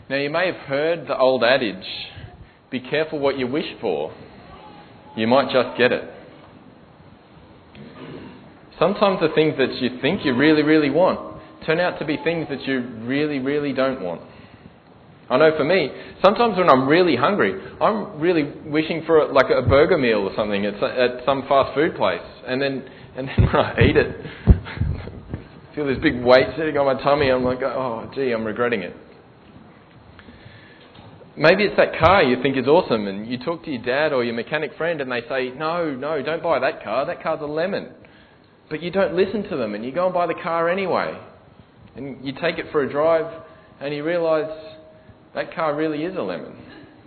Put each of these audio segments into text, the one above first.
Now, you may have heard the old adage, be careful what you wish for. You might just get it. Sometimes the things that you think you really, really want turn out to be things that you really, really don't want. I know for me, sometimes when I'm really hungry, I'm really wishing for like a burger meal or something at some fast food place. And then when I eat it, I feel this big weight sitting on my tummy. I'm like, oh, gee, I'm regretting it. Maybe it's that car you think is awesome and you talk to your dad or your mechanic friend and they say, no, don't buy that car. That car's a lemon. But you don't listen to them and you go and buy the car anyway. And you take it for a drive and you realise that car really is a lemon.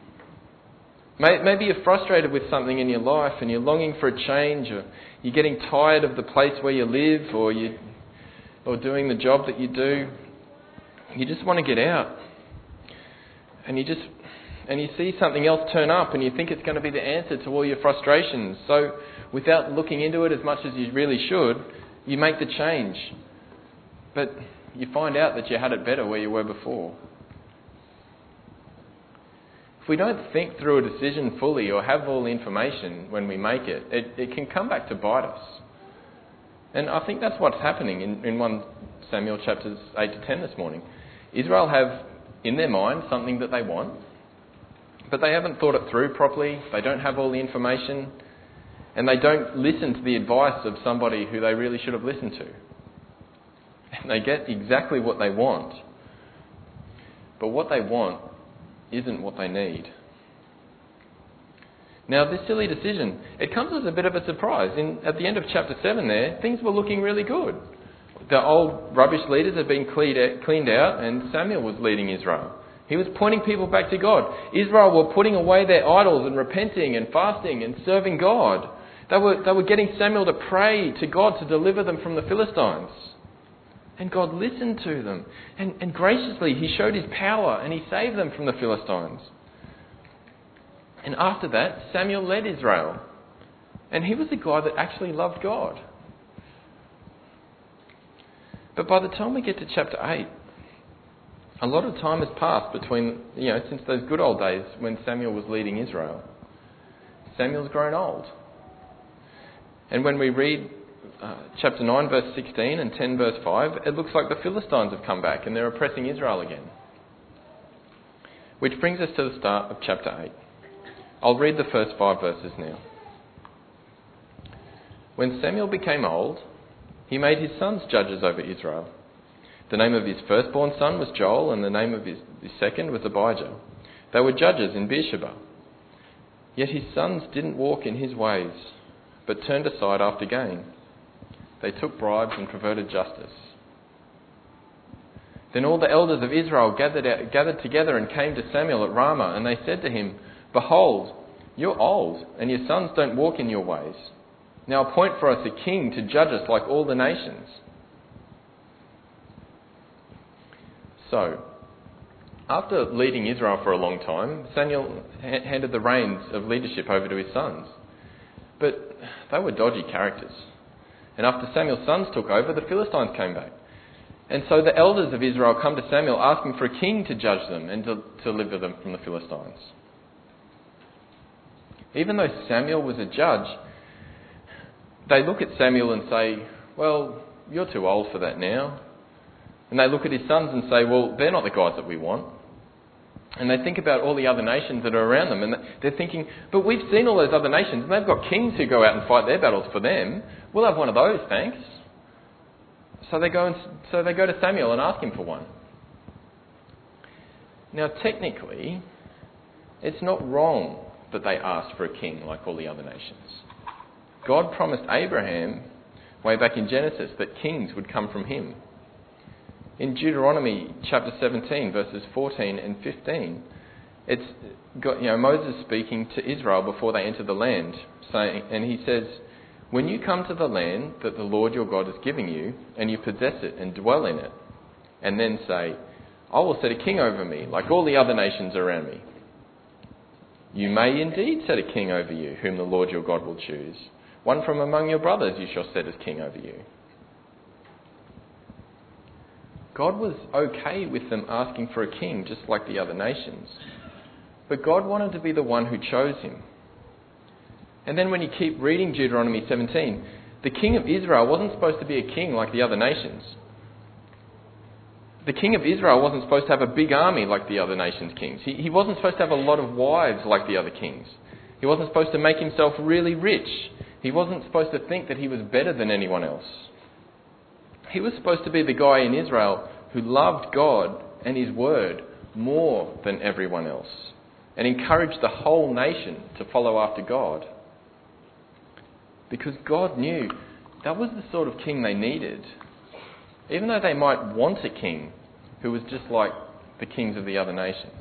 Maybe you're frustrated with something in your life and you're longing for a change, or you're getting tired of the place where you live, or doing the job that you do. You just want to get out. And you see something else turn up and you think it's going to be the answer to all your frustrations. So without looking into it as much as you really should, you make the change. But you find out that you had it better where you were before. If we don't think through a decision fully or have all the information when we make it, it can come back to bite us. And I think that's what's happening in 1 Samuel chapters 8 to 10 this morning. Israel have in their mind something that they want, but they haven't thought it through properly. They don't have all the information, and they don't listen to the advice of somebody who they really should have listened to. And they get exactly what they want, but what they want isn't what they need. Now, this silly decision, it comes as a bit of a surprise. At the end of chapter 7 there, things were looking really good. The old rubbish leaders had been cleaned out and Samuel was leading Israel. He was pointing people back to God. Israel were putting away their idols and repenting and fasting and serving God. They were getting Samuel to pray to God to deliver them from the Philistines. And God listened to them. And graciously he showed his power and he saved them from the Philistines. And after that, Samuel led Israel. And he was the guy that actually loved God. But by the time we get to chapter 8, a lot of time has passed between, since those good old days when Samuel was leading Israel. Samuel's grown old. And when we read chapter 9 verse 16 and 10 verse 5, it looks like the Philistines have come back and they're oppressing Israel again. Which brings us to the start of chapter 8. I'll read the first 5 verses now. When Samuel became old, he made his sons judges over Israel. The name of his firstborn son was Joel, and the name of his second was Abijah. They were judges in Beersheba. Yet his sons didn't walk in his ways, but turned aside after gain. They took bribes and perverted justice. Then all the elders of Israel gathered together and came to Samuel at Ramah, and they said to him, "Behold, you're old, and your sons don't walk in your ways. Now appoint for us a king to judge us like all the nations." So, after leading Israel for a long time, Samuel handed the reins of leadership over to his sons. But they were dodgy characters. And after Samuel's sons took over, the Philistines came back. And so the elders of Israel come to Samuel asking for a king to judge them and to deliver them from the Philistines. Even though Samuel was a judge, they look at Samuel and say, "Well, you're too old for that now." And they look at his sons and say, "Well, they're not the guys that we want." And they think about all the other nations that are around them, and they're thinking, "But we've seen all those other nations, and they've got kings who go out and fight their battles for them. We'll have one of those, thanks." So they go to Samuel and ask him for one. Now, technically, it's not wrong that they asked for a king like all the other nations. God promised Abraham, way back in Genesis, that kings would come from him. In Deuteronomy chapter 17, verses 14 and 15, it's got Moses speaking to Israel before they enter the land, and he says, "When you come to the land that the Lord your God is giving you, and you possess it and dwell in it, and then say, 'I will set a king over me, like all the other nations around me.' You may indeed set a king over you, whom the Lord your God will choose. One from among your brothers you shall set as king over you." God was okay with them asking for a king, just like the other nations. But God wanted to be the one who chose him. And then when you keep reading Deuteronomy 17, the king of Israel wasn't supposed to be a king like the other nations. The king of Israel wasn't supposed to have a big army like the other nations' kings. He wasn't supposed to have a lot of wives like the other kings. He wasn't supposed to make himself really rich. He wasn't supposed to think that he was better than anyone else. He was supposed to be the guy in Israel who loved God and his word more than everyone else and encouraged the whole nation to follow after God. Because God knew that was the sort of king they needed. Even though they might want a king who was just like the kings of the other nations.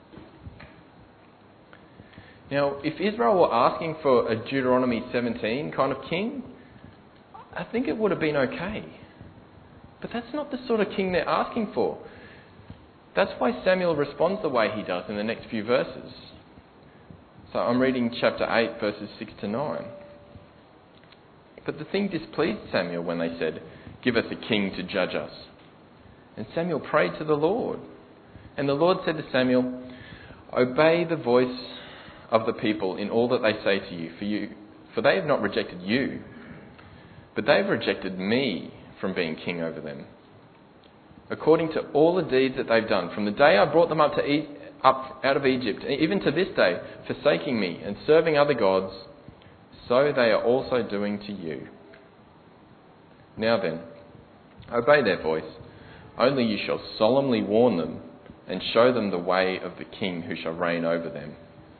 Now, if Israel were asking for a Deuteronomy 17 kind of king, I think it would have been okay. But that's not the sort of king they're asking for. That's why Samuel responds the way he does in the next few verses. So I'm reading chapter 8, verses 6 to 9. But the thing displeased Samuel when they said, "Give us a king to judge us." And Samuel prayed to the Lord. And the Lord said to Samuel, "Obey the voice of the people in all that they say to you, for they have not rejected you, but they have rejected me from being king over them. According to all the deeds that they've done, from the day I brought them up out of Egypt, even to this day, forsaking me and serving other gods, so they are also doing to you. Now then, obey their voice. Only you shall solemnly warn them and show them the way of the king who shall reign over them."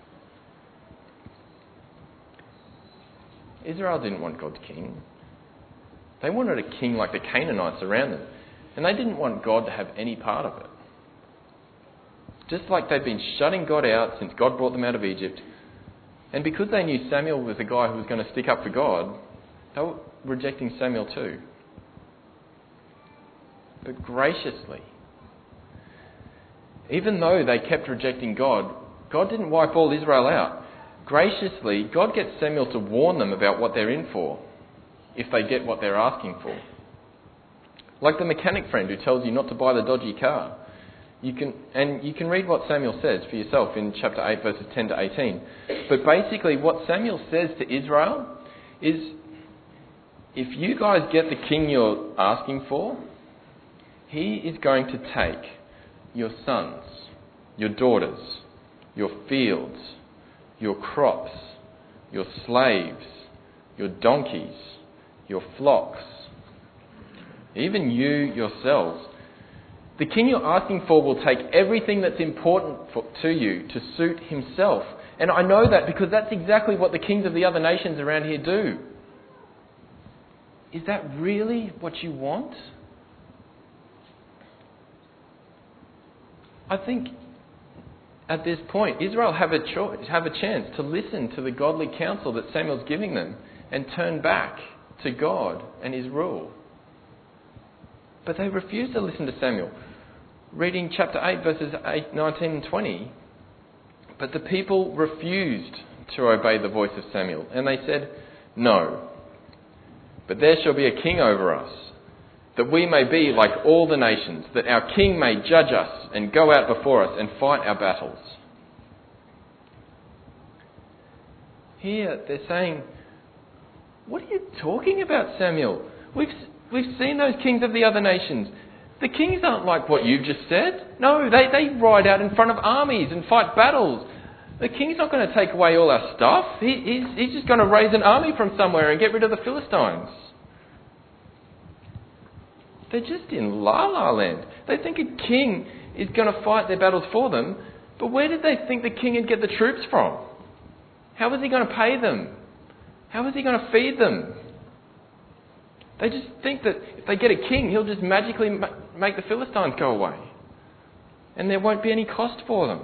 Israel didn't want God's king. They wanted a king like the Canaanites around them. And they didn't want God to have any part of it. Just like they'd been shutting God out since God brought them out of Egypt. And because they knew Samuel was the guy who was going to stick up for God, they were rejecting Samuel too. But graciously, even though they kept rejecting God, God didn't wipe all Israel out. Graciously, God gets Samuel to warn them about what they're in for, if they get what they're asking for. Like the mechanic friend who tells you not to buy the dodgy car. You can read what Samuel says for yourself in chapter 8, verses 10 to 18. But basically what Samuel says to Israel is, if you guys get the king you're asking for, he is going to take your sons, your daughters, your fields, your crops, your slaves, your donkeys, your flocks, even you yourselves. The king you're asking for will take everything that's important to you to suit himself. And I know that because that's exactly what the kings of the other nations around here do. Is that really what you want? I think at this point, Israel have a chance to listen to the godly counsel that Samuel's giving them and turn back to God and his rule. But they refuse to listen to Samuel. Reading chapter 8, verses 19 and 20. But the people refused to obey the voice of Samuel. And they said, "No, but there shall be a king over us, that we may be like all the nations, that our king may judge us and go out before us and fight our battles." Here they're saying, "What are you talking about, Samuel? We've seen those kings of the other nations. The kings aren't like what you've just said. No, they ride out in front of armies and fight battles. The king's not going to take away all our stuff. He's just going to raise an army from somewhere and get rid of the Philistines." They're just in la-la land. They think a king is going to fight their battles for them, but where did they think the king would get the troops from? How was he going to pay them? How was he going to feed them? They just think that if they get a king, he'll just magically make the Philistines go away. And there won't be any cost for them.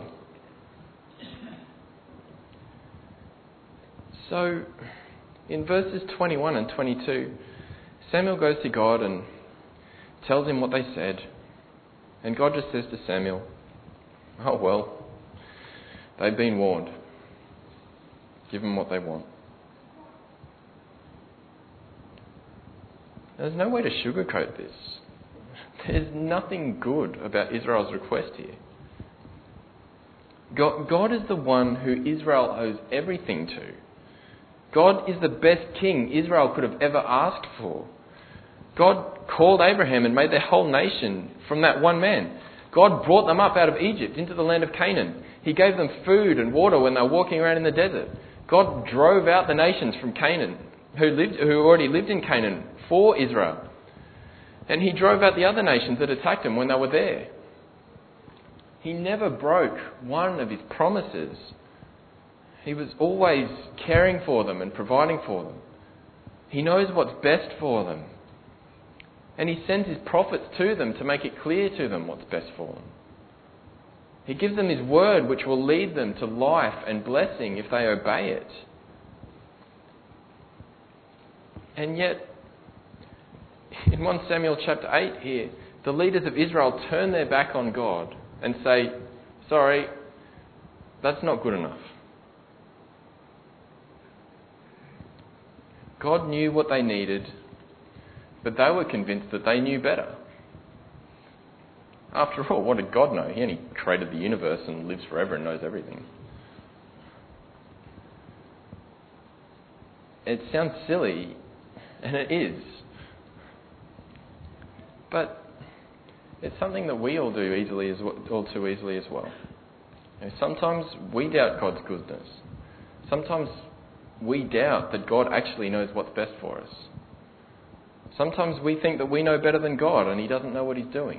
So, in verses 21 and 22, Samuel goes to God and tells him what they said. And God just says to Samuel, "Oh well, they've been warned. Give them what they want." There's no way to sugarcoat this. There's nothing good about Israel's request here. God is the one who Israel owes everything to. God is the best king Israel could have ever asked for. God called Abraham and made their whole nation from that one man. God brought them up out of Egypt into the land of Canaan. He gave them food and water when they were walking around in the desert. God drove out the nations from Canaan who already lived in Canaan for Israel. And he drove out the other nations that attacked him when they were there. He never broke one of his promises. He was always caring for them and providing for them. He knows what's best for them. And he sends his prophets to them to make it clear to them what's best for them. He gives them his word, which will lead them to life and blessing if they obey it. And yet, in 1 Samuel chapter 8 here, the leaders of Israel turn their back on God and say, sorry, that's not good enough. God knew what they needed, but they were convinced that they knew better. After all, what did God know? He only created the universe and lives forever and knows everything. It sounds silly, and it is. But it's something that we all do all too easily as well. Sometimes we doubt God's goodness. Sometimes we doubt that God actually knows what's best for us. Sometimes we think that we know better than God and he doesn't know what he's doing.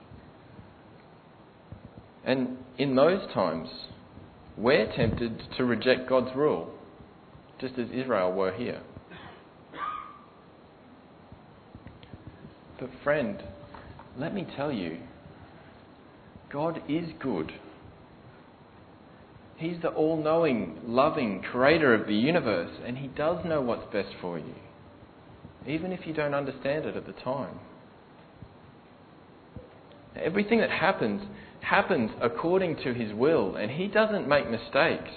And in those times, we're tempted to reject God's rule, just as Israel were here. But friend, let me tell you, God is good. He's the all-knowing, loving creator of the universe, and he does know what's best for you, even if you don't understand it at the time. Everything that happens according to his will, and he doesn't make mistakes.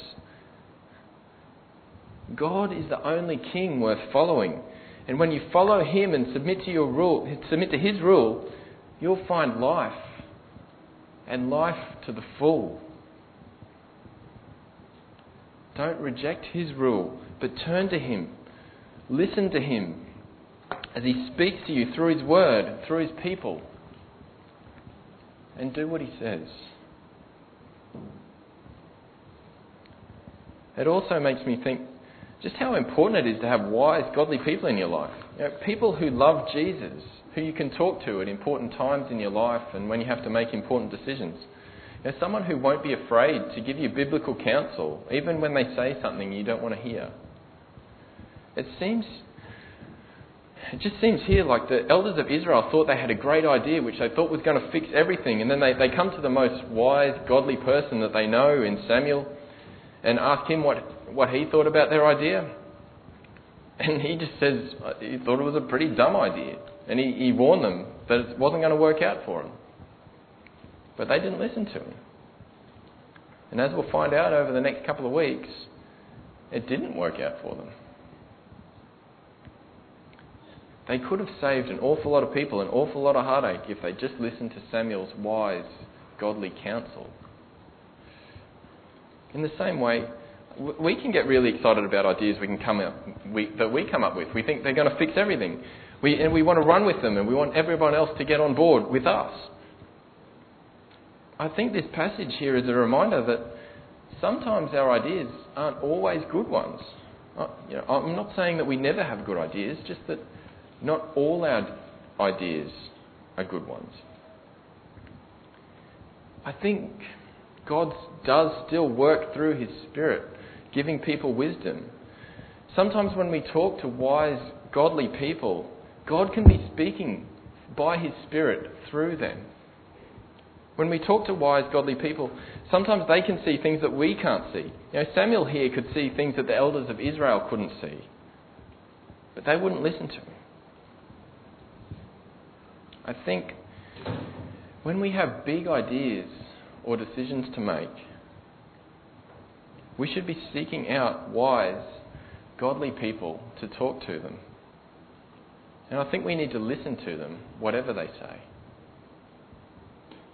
God is the only king worth following. And when you follow him and submit to his rule, you'll find life, and life to the full. Don't reject his rule, but turn to him. Listen to him as he speaks to you through his word, through his people. And do what he says. It also makes me think just how important it is to have wise, godly people in your life. People who love Jesus, who you can talk to at important times in your life and when you have to make important decisions. Someone who won't be afraid to give you biblical counsel, even when they say something you don't want to hear. It just seems here like the elders of Israel thought they had a great idea which they thought was going to fix everything, and then they come to the most wise, godly person that they know in Samuel and ask him what he thought about their idea. And he just says he thought it was a pretty dumb idea, and he warned them that it wasn't going to work out for them. But they didn't listen to him. And as we'll find out over the next couple of weeks, it didn't work out for them. They could have saved an awful lot of people, an awful lot of heartache, if they just listened to Samuel's wise, godly counsel. In the same way, we can get really excited about ideas that we come up with. We think they're going to fix everything. We want to run with them, and we want everyone else to get on board with us. I think this passage here is a reminder that sometimes our ideas aren't always good ones. I'm not saying that we never have good ideas, just that not all our ideas are good ones. I think God does still work through his Spirit, giving people wisdom. Sometimes when we talk to wise, godly people, God can be speaking by his Spirit through them. When we talk to wise, godly people, sometimes they can see things that we can't see. Samuel here could see things that the elders of Israel couldn't see. But they wouldn't listen to him. I think when we have big ideas or decisions to make, we should be seeking out wise, godly people to talk to them. And I think we need to listen to them, whatever they say.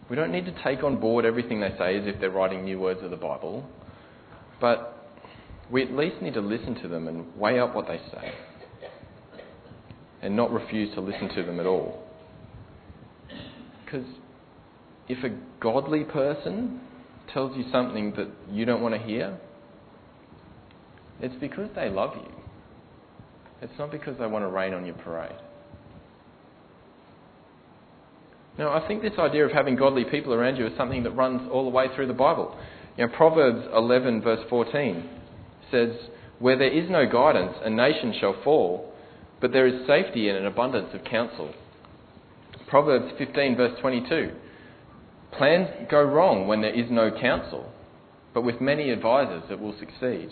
We don't need to take on board everything they say as if they're writing new words of the Bible, but we at least need to listen to them and weigh up what they say and not refuse to listen to them at all. Because if a godly person tells you something that you don't want to hear, it's because they love you. It's not because they want to rain on your parade. Now, I think this idea of having godly people around you is something that runs all the way through the Bible. Proverbs 11 verse 14 says, "Where there is no guidance, a nation shall fall, but there is safety in an abundance of counsel." Proverbs 15 verse 22, "Plans go wrong when there is no counsel, but with many advisers it will succeed."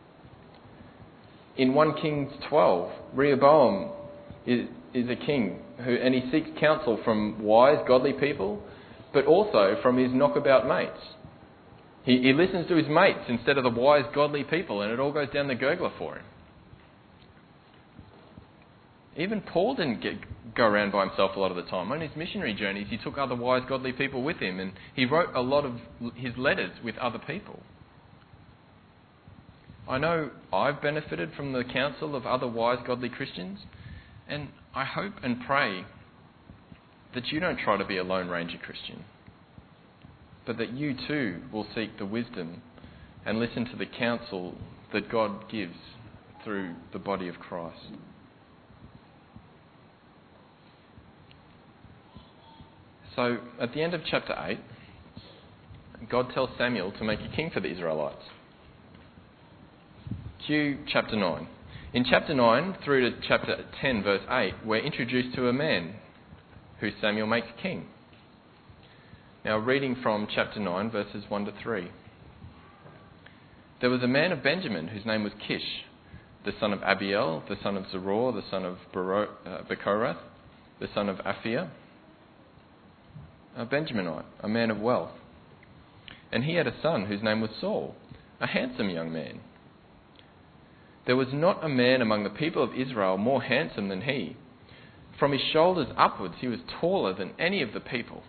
In 1 Kings 12, Rehoboam is a king and he seeks counsel from wise, godly people, but also from his knockabout mates. He listens to his mates instead of the wise, godly people, and it all goes down the gurgler for him. Even Paul didn't go around by himself a lot of the time. On his missionary journeys, he took other wise, godly people with him, and he wrote a lot of his letters with other people. I know I've benefited from the counsel of other wise, godly Christians, and I hope and pray that you don't try to be a Lone Ranger Christian, but that you too will seek the wisdom and listen to the counsel that God gives through the body of Christ. So, at the end of chapter 8, God tells Samuel to make a king for the Israelites. Cue chapter 9. In chapter 9 through to chapter 10 verse 8, we're introduced to a man who Samuel makes king. Now, reading from chapter 9 verses 1 to 3. "There was a man of Benjamin whose name was Kish, the son of Abiel, the son of Zeror, the son of Bechorath, the son of Aphia, a Benjaminite, a man of wealth. And he had a son whose name was Saul, a handsome young man. There was not a man among the people of Israel more handsome than he. From his shoulders upwards he was taller than any of the people.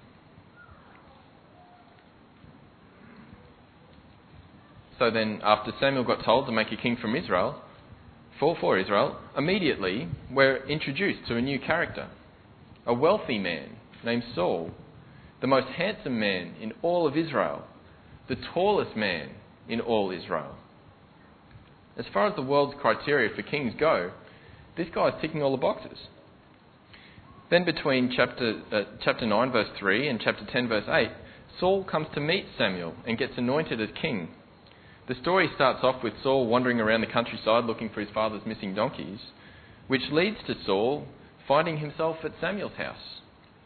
So then, after Samuel got told to make a king from Israel, for Israel, immediately we're introduced to a new character, a wealthy man named Saul, the most handsome man in all of Israel, the tallest man in all Israel. As far as the world's criteria for kings go, this guy's ticking all the boxes. Then between chapter 9 verse 3 and chapter 10 verse 8, Saul comes to meet Samuel and gets anointed as king. The story starts off with Saul wandering around the countryside looking for his father's missing donkeys, which leads to Saul finding himself at Samuel's house.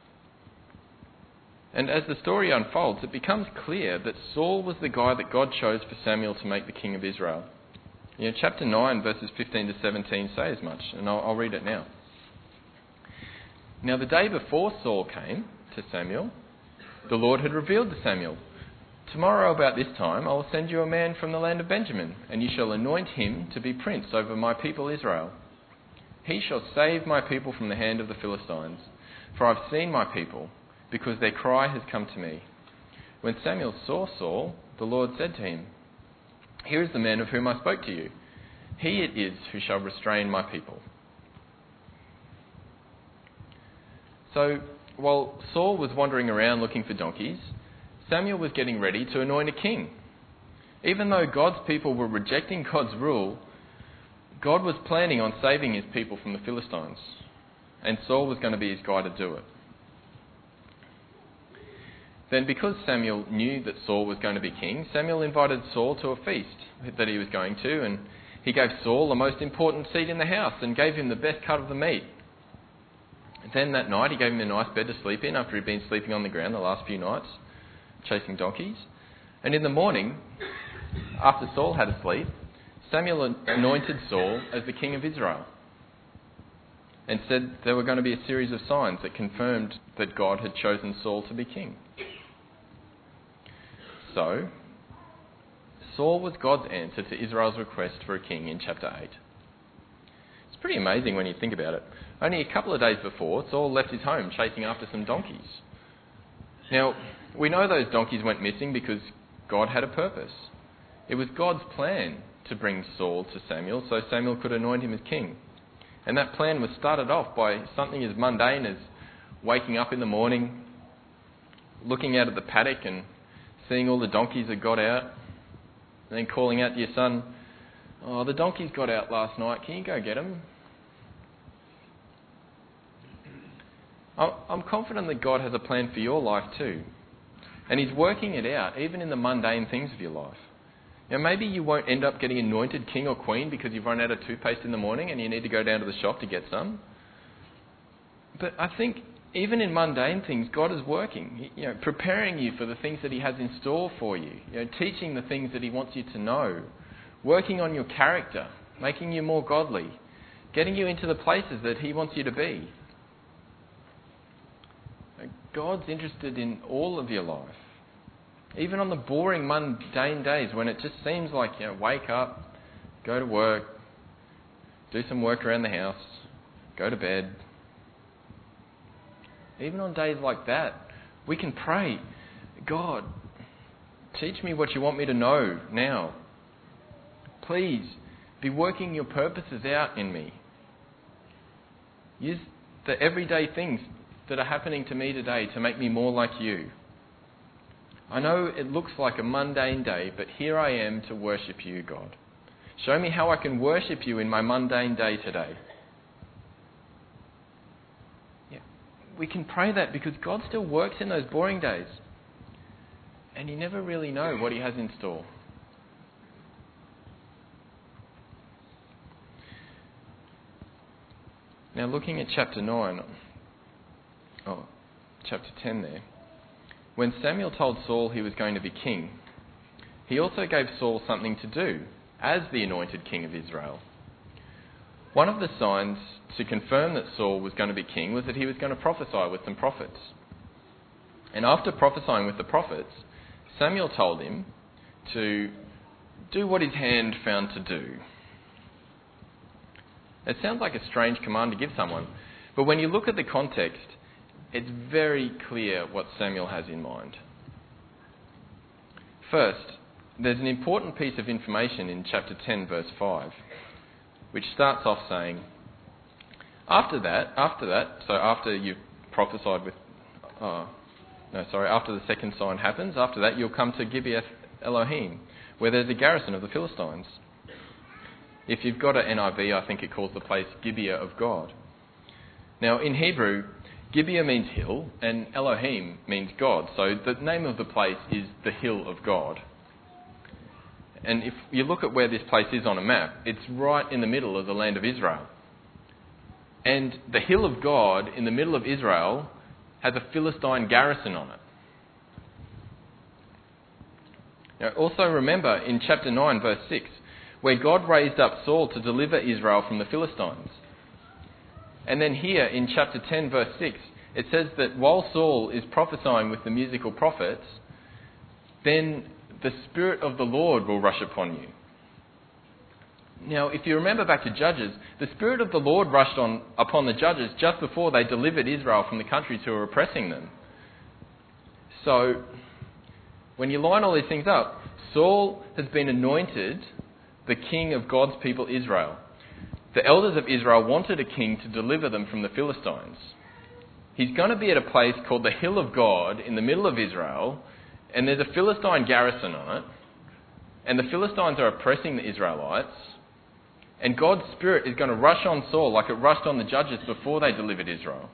And as the story unfolds, it becomes clear that Saul was the guy that God chose for Samuel to make the king of Israel. Chapter 9 verses 15 to 17 say as much, and I'll read it now. Now the day before Saul came to Samuel, the Lord had revealed to Samuel, "Tomorrow about this time I will send you a man from the land of Benjamin, and you shall anoint him to be prince over my people Israel. He shall save my people from the hand of the Philistines, for I've seen my people, because their cry has come to me." When Samuel saw Saul, the Lord said to him, "Here is the man of whom I spoke to you. He it is who shall restrain my people." So, while Saul was wandering around looking for donkeys, Samuel was getting ready to anoint a king. Even though God's people were rejecting God's rule, God was planning on saving his people from the Philistines, and Saul was going to be his guy to do it. Then, because Samuel knew that Saul was going to be king, Samuel invited Saul to a feast that he was going to, and he gave Saul the most important seat in the house and gave him the best cut of the meat. And then that night he gave him a nice bed to sleep in after he'd been sleeping on the ground the last few nights, chasing donkeys. And in the morning, after Saul had a sleep, Samuel anointed Saul as the king of Israel and said there were going to be a series of signs that confirmed that God had chosen Saul to be king. So, Saul was God's answer to Israel's request for a king in chapter 8. It's pretty amazing when you think about it. Only a couple of days before, Saul left his home chasing after some donkeys. Now, we know those donkeys went missing because God had a purpose. It was God's plan to bring Saul to Samuel so Samuel could anoint him as king. And that plan was started off by something as mundane as waking up in the morning, looking out at the paddock and seeing all the donkeys that got out, and then calling out to your son, "Oh, the donkeys got out last night, can you go get them?" I'm confident that God has a plan for your life too. And He's working it out, even in the mundane things of your life. Now, maybe you won't end up getting anointed king or queen because you've run out of toothpaste in the morning and you need to go down to the shop to get some. But I think even in mundane things, God is working, preparing you for the things that He has in store for you, teaching the things that He wants you to know, working on your character, making you more godly, getting you into the places that He wants you to be. God's interested in all of your life. Even on the boring, mundane days when it just seems like, wake up, go to work, do some work around the house, go to bed. Even on days like that, we can pray, "God, teach me what you want me to know now. Please, be working your purposes out in me. Use the everyday things that are happening to me today to make me more like you. I know it looks like a mundane day, but here I am to worship you, God. Show me how I can worship you in my mundane day today." We can pray that because God still works in those boring days. And you never really know what He has in store. Now, looking at chapter 10 there. When Samuel told Saul he was going to be king, he also gave Saul something to do as the anointed king of Israel. One of the signs to confirm that Saul was going to be king was that he was going to prophesy with some prophets. And after prophesying with the prophets, Samuel told him to do what his hand found to do. It sounds like a strange command to give someone, but when you look at the context, it's very clear what Samuel has in mind. First, there's an important piece of information in chapter 10, verse 5, which starts off saying, after you've prophesied after the second sign happens, after that you'll come to Gibeath Elohim, where there's a garrison of the Philistines. If you've got an NIV, I think it calls the place Gibeah of God. Now, in Hebrew, Gibeah means hill, and Elohim means God. So the name of the place is the Hill of God. And if you look at where this place is on a map, it's right in the middle of the land of Israel. And the Hill of God in the middle of Israel has a Philistine garrison on it. Now, also remember in chapter 9, verse 6, where God raised up Saul to deliver Israel from the Philistines. And then here in chapter 10, verse 6, it says that while Saul is prophesying with the musical prophets, then the Spirit of the Lord will rush upon you. Now, if you remember back to Judges, the Spirit of the Lord rushed upon the judges just before they delivered Israel from the countries who were oppressing them. So, when you line all these things up, Saul has been anointed the king of God's people Israel. The elders of Israel wanted a king to deliver them from the Philistines. He's going to be at a place called the Hill of God in the middle of Israel, and there's a Philistine garrison on it, and the Philistines are oppressing the Israelites, and God's Spirit is going to rush on Saul like it rushed on the judges before they delivered Israel.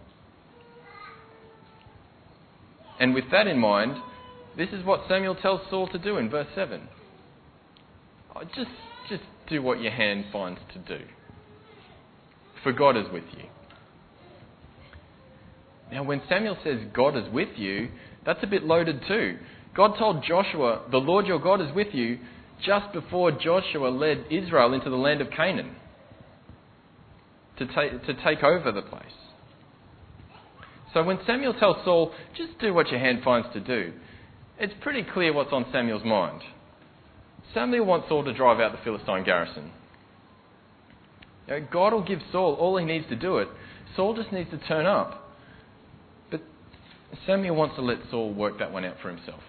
And with that in mind, this is what Samuel tells Saul to do in verse 7. Just do what your hand finds to do, for God is with you. Now, when Samuel says God is with you, that's a bit loaded too. God told Joshua, "The Lord your God is with you," just before Joshua led Israel into the land of Canaan to take over the place. So when Samuel tells Saul, "Just do what your hand finds to do," it's pretty clear what's on Samuel's mind. Samuel wants Saul to drive out the Philistine garrison. God will give Saul all he needs to do it. Saul just needs to turn up. But Samuel wants to let Saul work that one out for himself.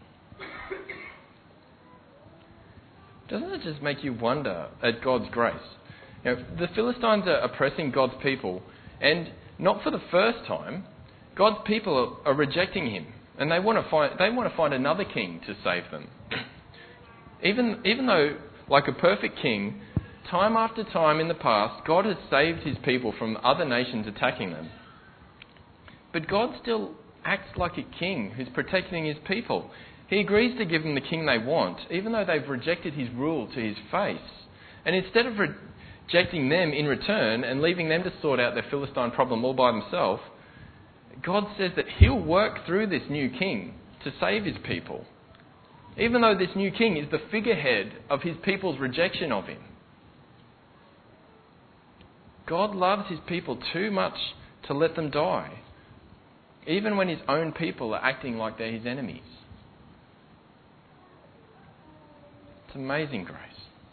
Doesn't it just make you wonder at God's grace? You know, the Philistines are oppressing God's people, and not for the first time. God's people are rejecting him, and they want to find another king to save them. Even though, like a perfect king, time after time in the past, God has saved his people from other nations attacking them. But God still acts like a king who's protecting his people. He agrees to give them the king they want, even though they've rejected his rule to his face. And instead of rejecting them in return and leaving them to sort out their Philistine problem all by themselves, God says that he'll work through this new king to save his people, even though this new king is the figurehead of his people's rejection of him. God loves his people too much to let them die, even when his own people are acting like they're his enemies. It's amazing grace.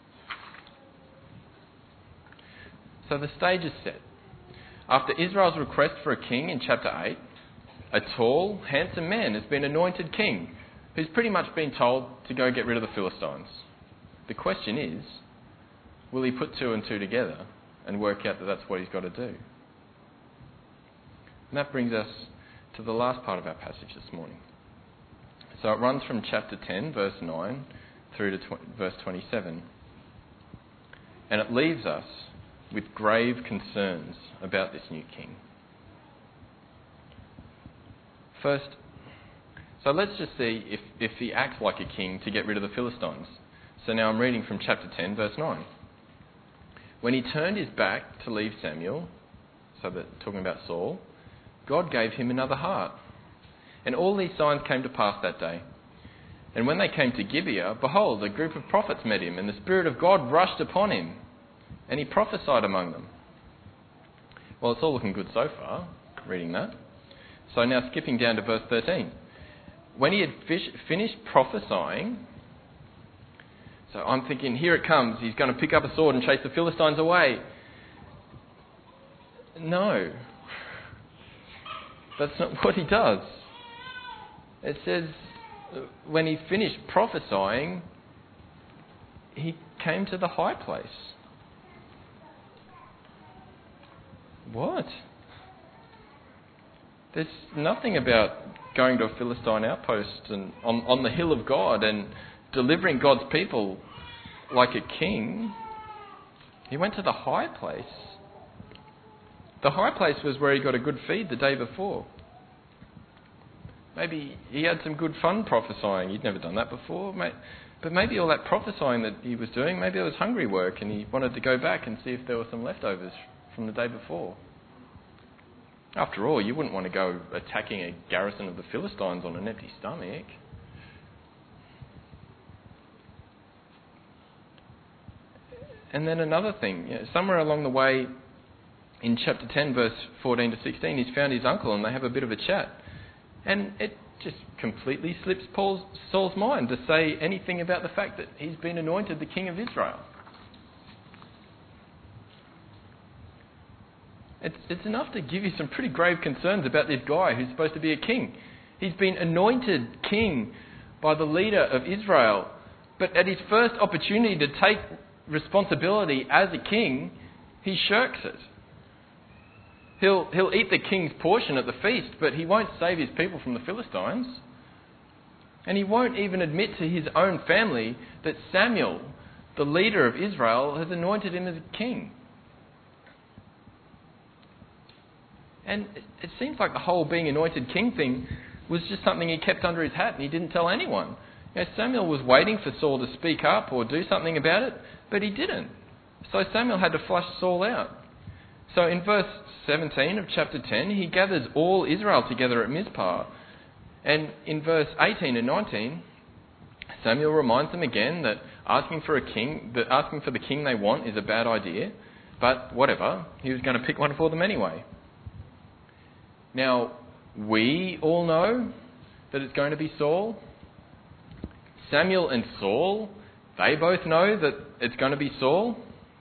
So the stage is set. After Israel's request for a king in chapter 8, a tall, handsome man has been anointed king who's pretty much been told to go get rid of the Philistines. The question is, will he put two and two together and work out that that's what he's got to do? And that brings us to the last part of our passage this morning. So it runs from chapter 10, verse 9, through to verse 27. And it leaves us with grave concerns about this new king. First, so let's just see if he acts like a king to get rid of the Philistines. So now I'm reading from chapter 10, verse 9. When he turned his back to leave Samuel, so that talking about Saul, God gave him another heart. And all these signs came to pass that day. And when they came to Gibeah, behold, a group of prophets met him, and the Spirit of God rushed upon him, and he prophesied among them. Well, it's all looking good so far, reading that. So now skipping down to verse 13. When he had finished prophesying, so I'm thinking, here it comes, he's going to pick up a sword and chase the Philistines away. No. That's not what he does. It says, when he finished prophesying, he came to the high place. What? There's nothing about going to a Philistine outpost and on the hill of God and delivering God's people like a king. He went to the high place. The high place was where he got a good feed the day before. Maybe he had some good fun prophesying. He'd never done that before. But maybe all that prophesying that he was doing, maybe it was hungry work and he wanted to go back and see if there were some leftovers from the day before. After all, you wouldn't want to go attacking a garrison of the Philistines on an empty stomach. And then another thing, somewhere along the way in chapter 10, verse 14 to 16, he's found his uncle and they have a bit of a chat. And it just completely slips Saul's mind to say anything about the fact that he's been anointed the king of Israel. It's enough to give you some pretty grave concerns about this guy who's supposed to be a king. He's been anointed king by the leader of Israel, but at his first opportunity to take responsibility as a king, he shirks it. He'll eat the king's portion at the feast, but he won't save his people from the Philistines. And he won't even admit to his own family that Samuel, the leader of Israel, has anointed him as a king. And it seems like the whole being anointed king thing was just something he kept under his hat and he didn't tell anyone. Samuel was waiting for Saul to speak up or do something about it, but he didn't. So Samuel had to flush Saul out. So in verse 17 of chapter 10, he gathers all Israel together at Mizpah. And in verse 18 and 19, Samuel reminds them again that asking for the king they want is a bad idea, but whatever, he was going to pick one for them anyway. Now, we all know that it's going to be Saul. Samuel and Saul, they both know that it's going to be Saul.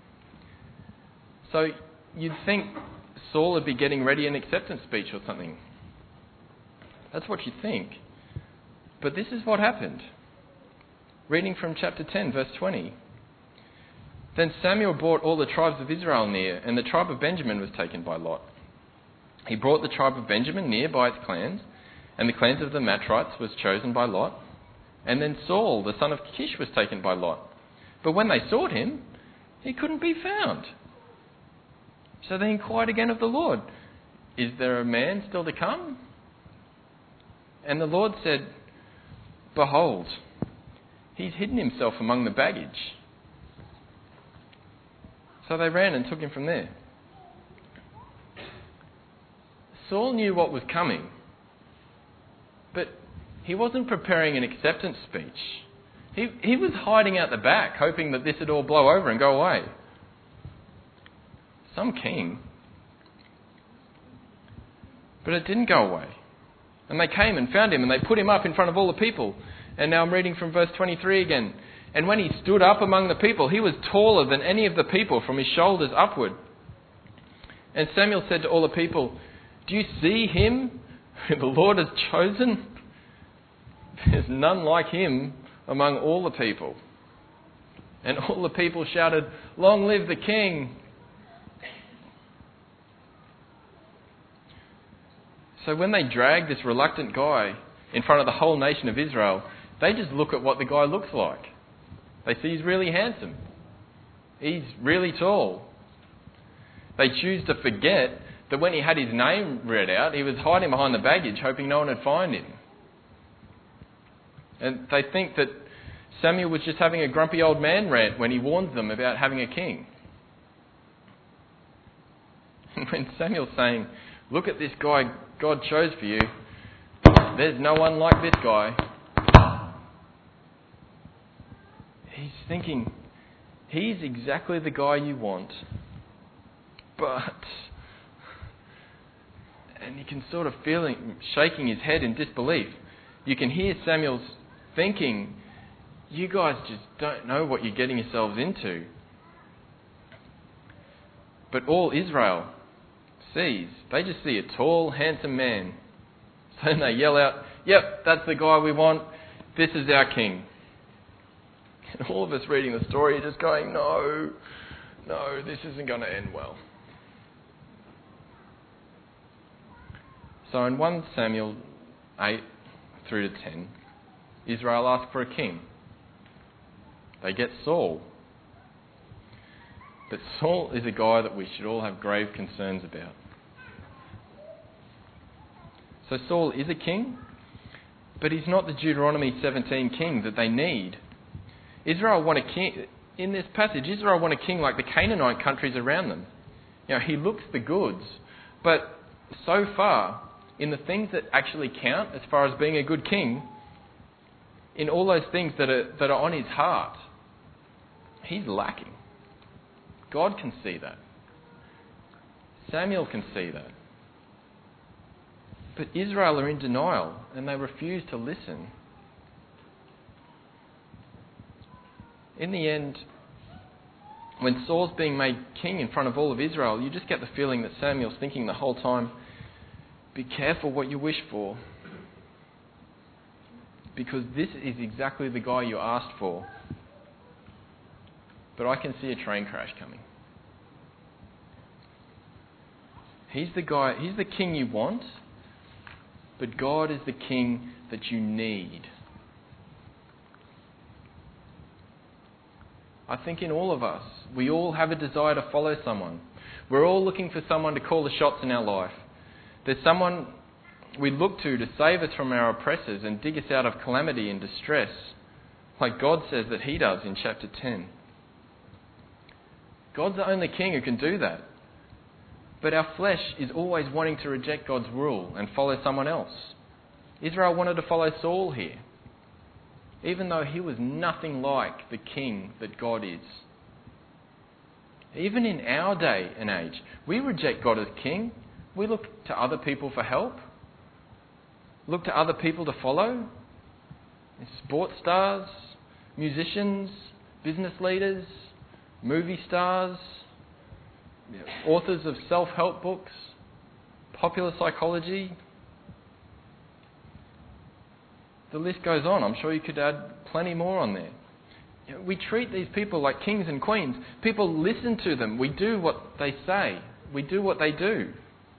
So you'd think Saul would be getting ready an acceptance speech or something. That's what you think. But this is what happened. Reading from chapter 10, verse 20. Then Samuel brought all the tribes of Israel near, and the tribe of Benjamin was taken by lot. He brought the tribe of Benjamin near by its clans, and the clans of the Matrites was chosen by lot. And then Saul, the son of Kish, was taken by lot. But when they sought him, he couldn't be found. So they inquired again of the Lord, "Is there a man still to come?" And the Lord said, "Behold, he's hidden himself among the baggage." So they ran and took him from there. Saul knew what was coming, but he wasn't preparing an acceptance speech. He was hiding out the back, hoping that this would all blow over and go away. Some king. But it didn't go away. And they came and found him, and they put him up in front of all the people. And now I'm reading from verse 23 again. And when he stood up among the people, he was taller than any of the people from his shoulders upward. And Samuel said to all the people, "Do you see him who the Lord has chosen? There's none like him among all the people." And all the people shouted, "Long live the king!" So when they drag this reluctant guy in front of the whole nation of Israel, they just look at what the guy looks like. They see he's really handsome. He's really tall. They choose to forget that when he had his name read out, he was hiding behind the baggage, hoping no one would find him. And they think that Samuel was just having a grumpy old man rant when he warns them about having a king. And when Samuel's saying, "Look at this guy God chose for you. There's no one like this guy." He's thinking, he's exactly the guy you want. But... And you can sort of feel him shaking his head in disbelief. You can hear Samuel's thinking, "You guys just don't know what you're getting yourselves into." But all Israel sees, they just see a tall, handsome man. So then they yell out, "Yep, that's the guy we want. This is our king." And all of us reading the story are just going, no, this isn't going to end well. So in 1 Samuel 8 through to 10, Israel ask for a king. They get Saul. But Saul is a guy that we should all have grave concerns about. So Saul is a king, but he's not the Deuteronomy 17 king that they need. Israel want a king. In this passage, Israel want a king like the Canaanite countries around them. He looks the goods, but so far, in the things that actually count as far as being a good king, in all those things that are on his heart, he's lacking. God can see that. Samuel can see that. But Israel are in denial, and they refuse to listen. In the end, when Saul's being made king in front of all of Israel, you just get the feeling that Samuel's thinking the whole time, be careful what you wish for. Because this is exactly the guy you asked for. But I can see a train crash coming. He's the guy, he's the king you want, but God is the king that you need. I think in all of us, we all have a desire to follow someone. We're all looking for someone to call the shots in our life. There's someone we look to save us from our oppressors and dig us out of calamity and distress, like God says that he does in chapter 10. God's the only king who can do that. But our flesh is always wanting to reject God's rule and follow someone else. Israel wanted to follow Saul here, even though he was nothing like the king that God is. Even in our day and age, we reject God as king. We look to other people for help. Look to other people to follow. Sports stars, musicians, business leaders, movie stars, authors of self-help books, popular psychology. The list goes on. I'm sure you could add plenty more on there. We treat these people like kings and queens. People listen to them. We do what they say. We do what they do.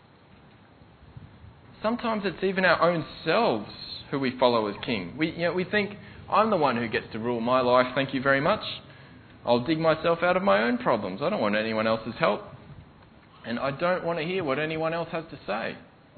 Sometimes it's even our own selves who we follow as king. We think, I'm the one who gets to rule my life, thank you very much. I'll dig myself out of my own problems. I don't want anyone else's help. And I don't want to hear what anyone else has to say.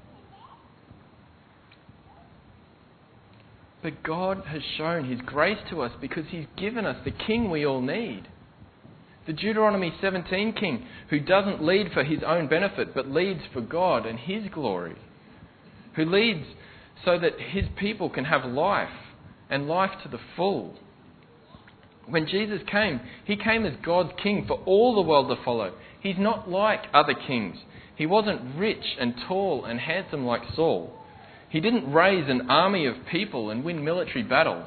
But God has shown His grace to us because He's given us the king we all need. The Deuteronomy 17 king who doesn't lead for his own benefit but leads for God and His glory. Who leads so that His people can have life and life to the full. When Jesus came, He came as God's king for all the world to follow. He's not like other kings. He wasn't rich and tall and handsome like Saul. He didn't raise an army of people and win military battles.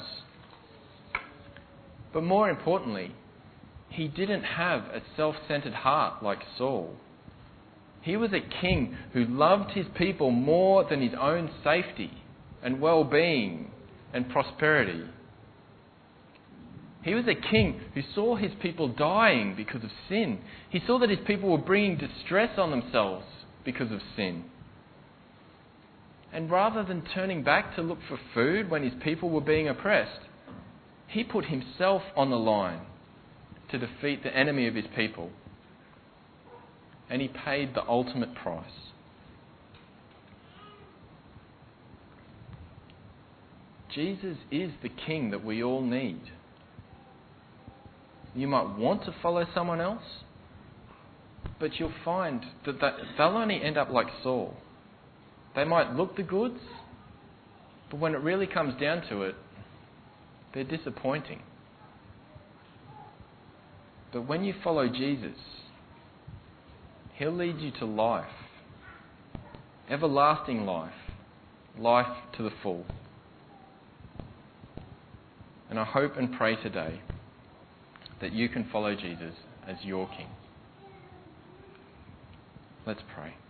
But more importantly, He didn't have a self-centered heart like Saul. He was a king who loved his people more than his own safety and well-being and prosperity. He was a king who saw his people dying because of sin. He saw that his people were bringing distress on themselves because of sin. And rather than turning back to look for food when his people were being oppressed, He put Himself on the line to defeat the enemy of His people. And He paid the ultimate price. Jesus is the king that we all need. You might want to follow someone else, but you'll find that they'll only end up like Saul. They might look the goods, but when it really comes down to it, they're disappointing. But when you follow Jesus, He'll lead you to life, everlasting life, life to the full. And I hope and pray today that you can follow Jesus as your King. Let's pray.